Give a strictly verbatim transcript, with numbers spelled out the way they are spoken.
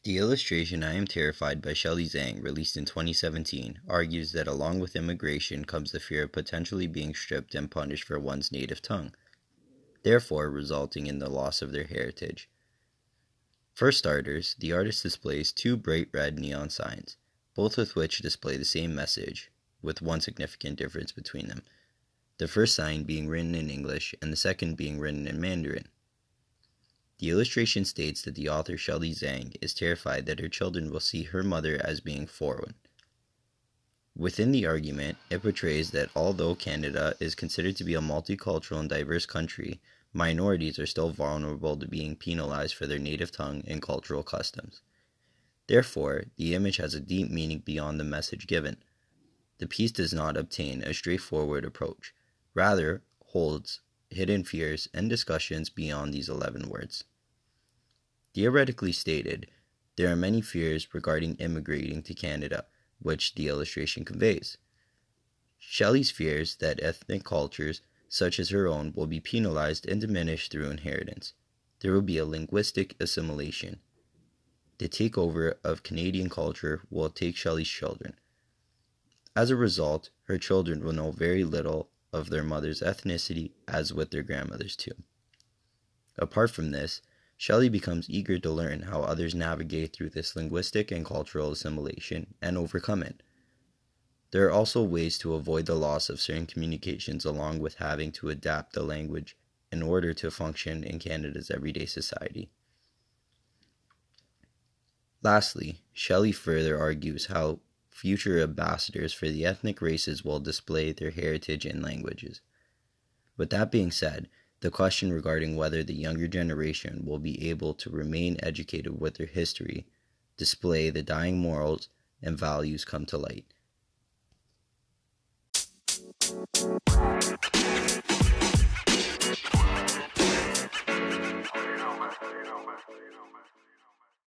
The illustration I Am Terrified by Shelley Zhang, released in twenty seventeen, argues that along with immigration comes the fear of potentially being stripped and punished for one's native tongue, therefore resulting in the loss of their heritage. For starters, the artist displays two bright red neon signs, both of which display the same message, with one significant difference between them, the first sign being written in English and the second being written in Mandarin. The illustration states that the author Shelley Zhang is terrified that her children will see her mother as being foreign. Within the argument, it portrays that although Canada is considered to be a multicultural and diverse country, minorities are still vulnerable to being penalized for their native tongue and cultural customs. Therefore, the image has a deep meaning beyond the message given. The piece does not obtain a straightforward approach, rather holds hidden fears and discussions beyond these eleven words. Theoretically stated, there are many fears regarding immigrating to Canada, which the illustration conveys. Shelley's fears that ethnic cultures, such as her own, will be penalized and diminished through inheritance. There will be a linguistic assimilation. The takeover of Canadian culture will take Shelley's children. As a result, her children will know very little of their mother's ethnicity, as with their grandmothers too. Apart from this, Shelley becomes eager to learn how others navigate through this linguistic and cultural assimilation and overcome it. There are also ways to avoid the loss of certain communications along with having to adapt the language in order to function in Canada's everyday society. Lastly, Shelley further argues how future ambassadors for the ethnic races will display their heritage and languages. With that being said, the question regarding whether the younger generation will be able to remain educated with their history, display the dying morals, and values come to light.